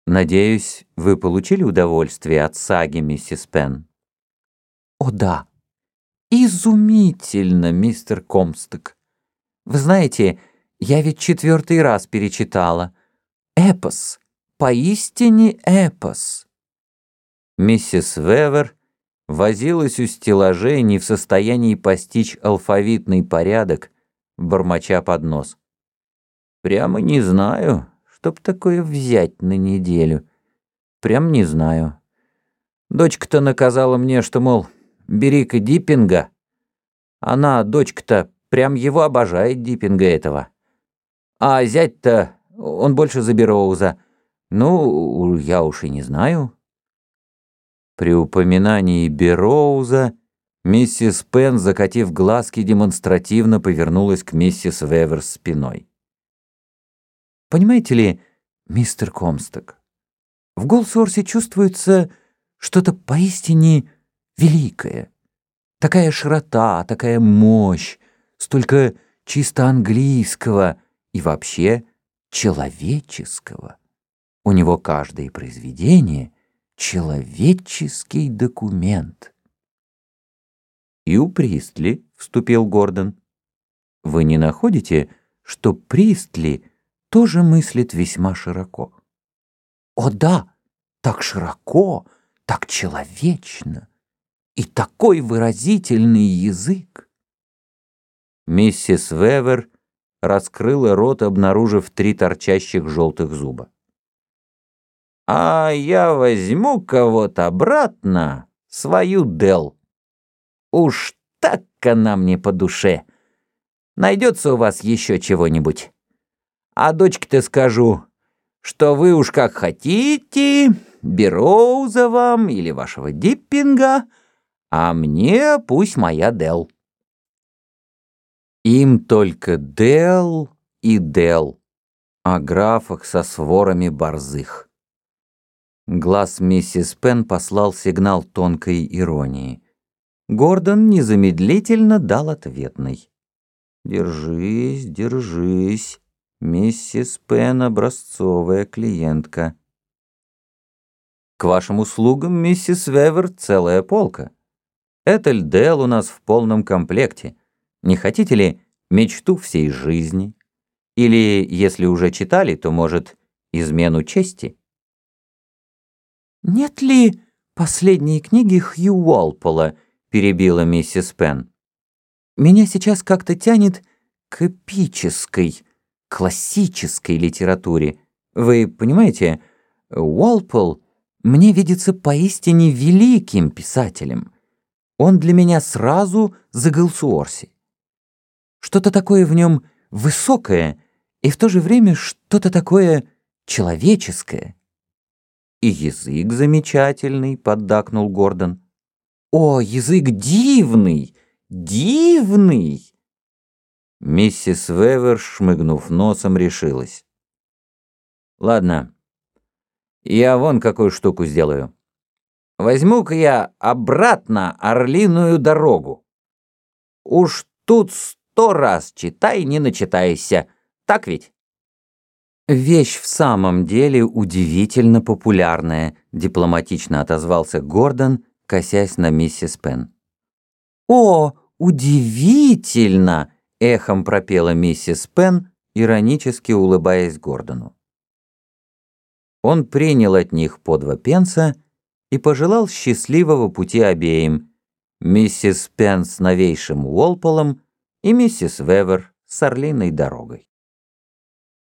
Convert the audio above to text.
Надеюсь, вы получили удовольствие от саги, миссис Пен? О да, изумительно, мистер Комсток. Вы знаете, я ведь 4-й раз перечитала. Эпос, поистине эпос. Миссис Вевер возилась у стеллажей, не в состоянии постичь алфавитный порядок, бормоча под нос. Прямо не знаю, чтоб такое взять на неделю. Прям не знаю. Дочка-то наказала мне, что, мол, бери-ка Диппинга. Она, дочка-то, прям его обожает, Диппинга этого. А зять-то, он больше за Берроуза. Ну, я уж и не знаю. При упоминании Берроуза миссис Пен, закатив глазки, демонстративно повернулась к миссис Вевер спиной. Понимаете ли, мистер Комсток, в Голсуорсе чувствуется что-то поистине великое. Такая широта, такая мощь, столько чисто английского и вообще человеческого. У него каждое произведение — человеческий документ. «И у Пристли», — вступил Гордон. «Вы не находите, что Пристли тоже мыслит весьма широко?» О да, так широко, так человечно и такой выразительный язык. Миссис Вевер раскрыла рот, обнаружив 3 торчащих желтых зуба. «А я возьму кого-то обратно, свою Делл. Уж так она мне по душе. Найдется у вас еще чего-нибудь? А дочке-то скажу, что вы уж как хотите, Берроуза вам или вашего Диппинга, а мне пусть моя Делл». Им только Делл и Делл, о графах со сворами борзых. Глаз миссис Пен послал сигнал тонкой иронии. Гордон незамедлительно дал ответный. «Держись, держись, миссис Пен — образцовая клиентка». «К вашим услугам, миссис Вевер, целая полка. Этель Делл у нас в полном комплекте. Не хотите ли мечту всей жизни? Или, если уже читали, то, может, измену чести?» «Нет ли последней книги Хью Уолпола?» — перебила миссис Пен. «Меня сейчас как-то тянет к эпической, классической литературе. Вы понимаете, Уолпол мне видится поистине великим писателем. Он для меня сразу за Голсуорси. Что-то такое в нем высокое и в то же время что-то такое человеческое». «И язык замечательный», — поддакнул Гордон. «О, язык дивный, дивный!» Миссис Вевер, шмыгнув носом, решилась. «Ладно, я вон какую штуку сделаю. Возьму-ка я обратно Орлиную дорогу. Уж тут 100 раз читай, не начитайся. Так ведь?» «Вещь в самом деле удивительно популярная», — дипломатично отозвался Гордон, косясь на миссис Пен. «О, удивительно!» — эхом пропела миссис Пен, иронически улыбаясь Гордону. Он принял от них по 2 пенса и пожелал счастливого пути обеим, миссис Пен с новейшим Уолполом и миссис Вевер с Орлиной дорогой.